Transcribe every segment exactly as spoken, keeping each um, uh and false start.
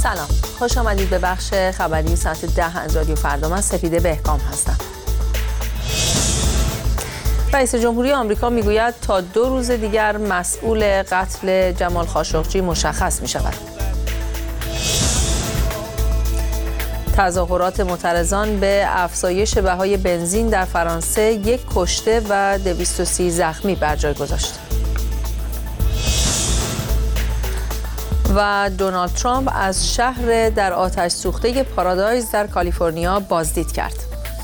سلام، خوش آمدید به بخش خبری ساعت ده از رادیو فردا. من سپیده بهکام هستم. رئیس جمهوری آمریکا میگوید تا دو روز دیگر مسئول قتل جمال خاشقجی مشخص می شود. تظاهرات معترضان به افزایش بهای بنزین در فرانسه یک کشته و دویست و سی زخمی بر جای گذاشت. و دونالد ترامپ از شهر در آتش سوخته پارادایز در کالیفرنیا بازدید کرد.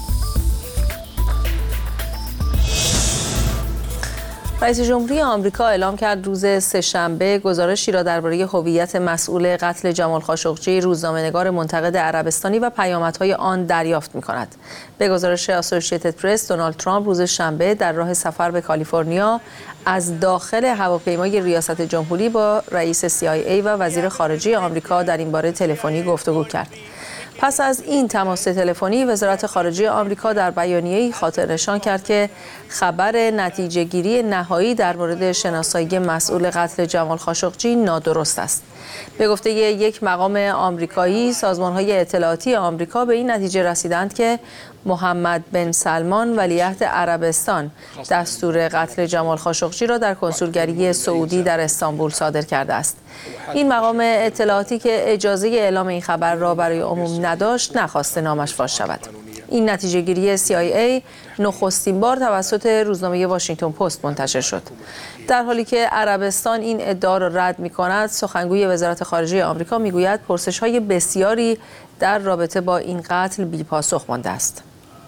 رئیس جمهوری آمریکا اعلام کرد روز سه‌شنبه گزارشی را درباره هویت مسئول قتل جمال خاشقجی روزنامه‌نگار منتقد عربستانی و پیامدهای آن دریافت می‌کند. به گزارش اسوسییتد پرس، دونالد ترامپ روز شنبه در راه سفر به کالیفرنیا از داخل هواپیمای ریاست جمهوری با رئیس سی آی ای و وزیر خارجه آمریکا در این باره تلفنی گفتگو کرد. پس از این تماس تلفنی، وزارت خارجه آمریکا در بیانیه‌ای خاطر نشان کرد که خبر نتیجه گیری نهایی در مورد شناسایی مسئول قتل جمال خاشقجی نادرست است. به گفته یک مقام آمریکایی، سازمان‌های اطلاعاتی آمریکا به این نتیجه رسیدند که محمد بن سلمان ولیعهد عربستان دستور قتل جمال خاشقجی را در کنسولگری سعودی در استانبول صادر کرده است. این مقام اطلاعاتی که اجازه اعلام این خبر را برای عموم نداشت، نخواسته نامش فاش شود. این نتیجه گیری سی آی ای نخستین بار توسط روزنامه واشنگتن پست منتشر شد. در حالی که عربستان این ادعا را رد می‌کند، سخنگوی وزارت خارجه آمریکا می‌گوید پرسش‌های بسیاری در رابطه با این قتل بی‌پاسخ مانده است.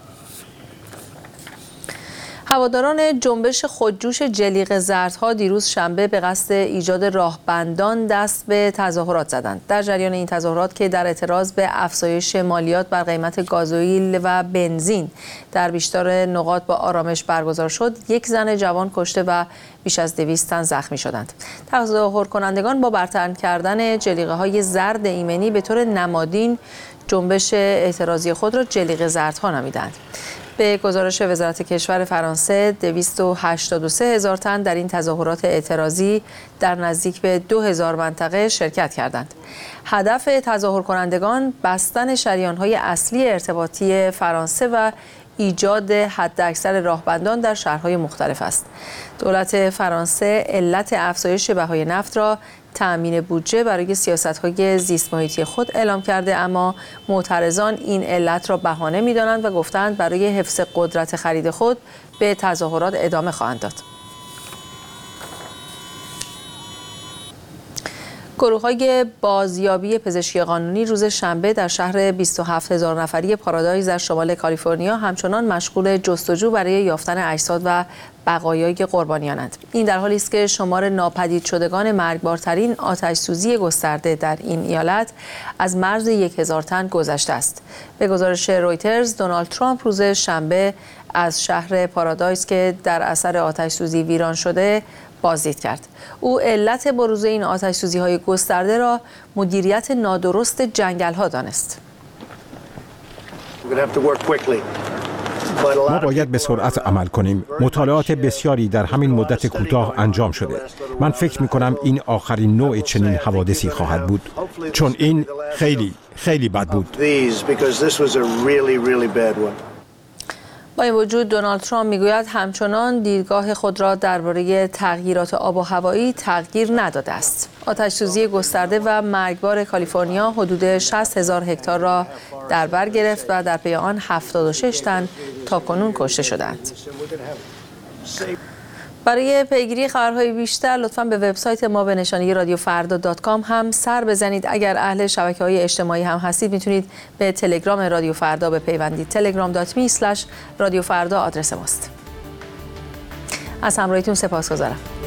هواداران جنبش خودجوش جلیقه زردها دیروز شنبه به قصد ایجاد راهبندان دست به تظاهرات زدند. در جریان این تظاهرات که در اعتراض به افزایش مالیات بر قیمت گازوئیل و بنزین در بیشتر نقاط با آرامش برگزار شد، یک زن جوان کشته و بیش از دویست تن زخمی شدند. تظاهر کنندگان با برطرف کردن جلیقه های زرد ایمنی به طور نمادین جنبش اعتراضی خود را جلیقه زردها نامیدند. به گزارش وزارت کشور فرانسه، دویست و هشتاد و سه هزار تن در این تظاهرات اعتراضی در نزدیک به دو هزار منطقه شرکت کردند. هدف تظاهر کنندگان بستن شریان‌های اصلی ارتباطی فرانسه و ایجاد حداکثر راهبندان در شهرهای مختلف است. دولت فرانسه علت افزایش بهای نفت را تأمین بودجه برای سیاست‌های زیست محیطی خود اعلام کرده، اما معترضان این علت را بهانه می‌دانند و گفتند برای حفظ قدرت خرید خود به تظاهرات ادامه خواهند داد. گروه‌های بازیابی پزشکی قانونی روز شنبه در شهر بیست و هفت هزار نفری پارادایز در شمال کالیفرنیا همچنان مشغول جستجو برای یافتن اجساد و بقایای قربانیانند. این در حالی است که شمار ناپدید شدگان مرگبارترین آتش‌سوزی گسترده در این ایالت از مرز یک هزار تن گذشته است. به گزارش رویترز، دونالد ترامپ روز شنبه از شهر پارادایز که در اثر آتش‌سوزی ویران شده بازدید کرد. او علت بروز این آتش‌سوزی‌های گسترده را مدیریت نادرست جنگل‌ها دانست. ما باید به سرعت عمل کنیم. مطالعات بسیاری در همین مدت کوتاه انجام شده. من فکر می‌کنم این آخرین نوع چنین حوادثی خواهد بود، چون این خیلی خیلی بد بود. با این وجود دونالد ترامپ میگوید همچنان دیدگاه خود را درباره تغییرات آب و هوایی تغییر نداده است. آتش‌سوزی گسترده و مرگبار کالیفرنیا حدود شصت هزار هکتار را در بر گرفت و در پی آن هفتاد و شش تن تاکنون کشته شدند. برای پیگیری خبرهای بیشتر لطفاً به وبسایت ما به نشانی رادیو فردا دات کام هم سر بزنید. اگر اهل شبکه‌های اجتماعی هم هستید میتونید به تلگرام رادیو فردا بپیوندید. تلگرام دات می اسلش رادیو فردا آدرس ماست. از همراهیتون سپاسگزارم.